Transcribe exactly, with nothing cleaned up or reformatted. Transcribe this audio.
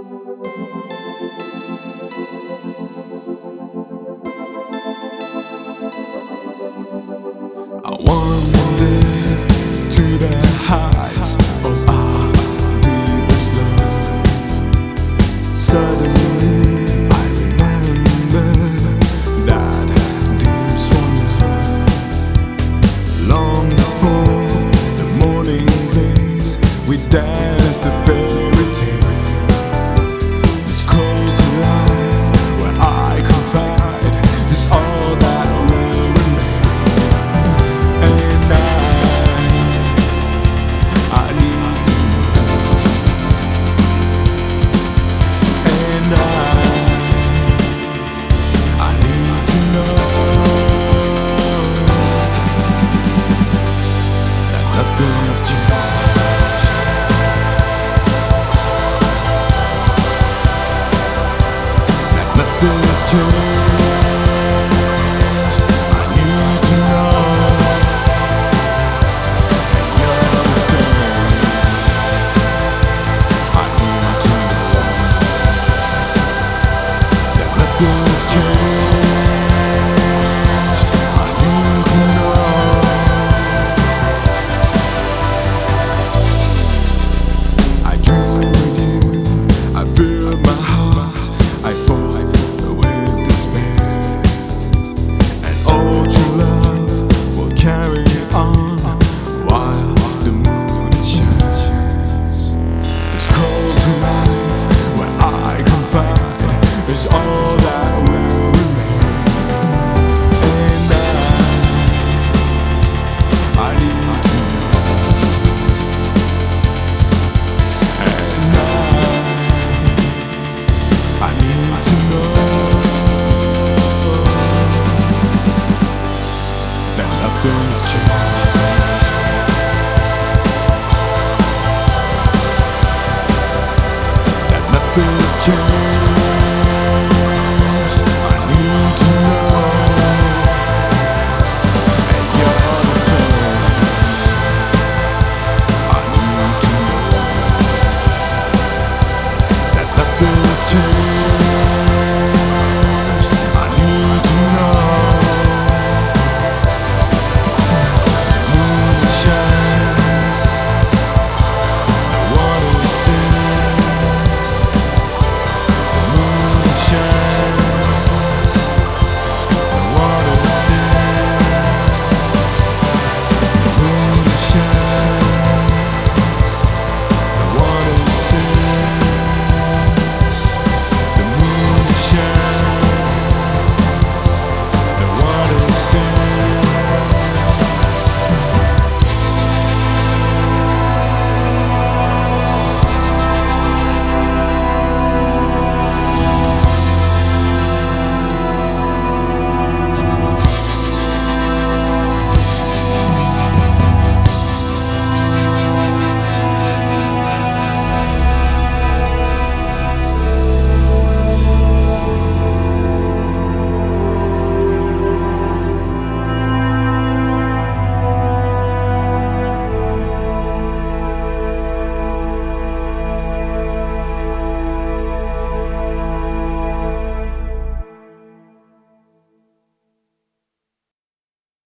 I wander to the heights of our deepest love. Suddenly I remember that deep swan love. Long before the morning glaze, we danced the fairy tale. This call to life, where I confide, is all that will remain. And I, I need to know. And I, I need to know that nothing's changed. That nothing's changed. I need to know. And you're the same. I need to know that nothing's changed. I need to know. I dream with you, I fill my heart, I fall with despair. And all true love will carry on while the moon shines. This call to life, where I confide, is all that will remain. And I, I need to know. And I, I need to know that nothing's changed.